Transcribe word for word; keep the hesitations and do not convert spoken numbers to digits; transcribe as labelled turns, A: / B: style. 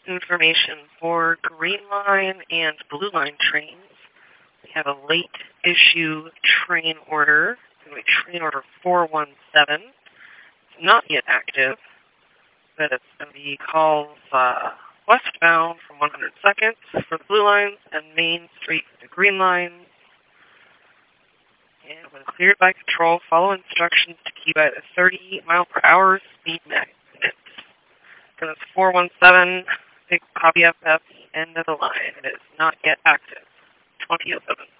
A: information for Green Line and Blue Line trains. We have a late issue train order. It's going to be train order four one seven. It's not yet active, but it's going to be calls uh, westbound from one hundred second for the Blue Lines and Main Street for the Green Lines. And when cleared by control, follow instructions to keep at a thirty mile per hour speed limit. So it's four one seven, big copy up at the end of the line. It is not yet active. twenty oh seven.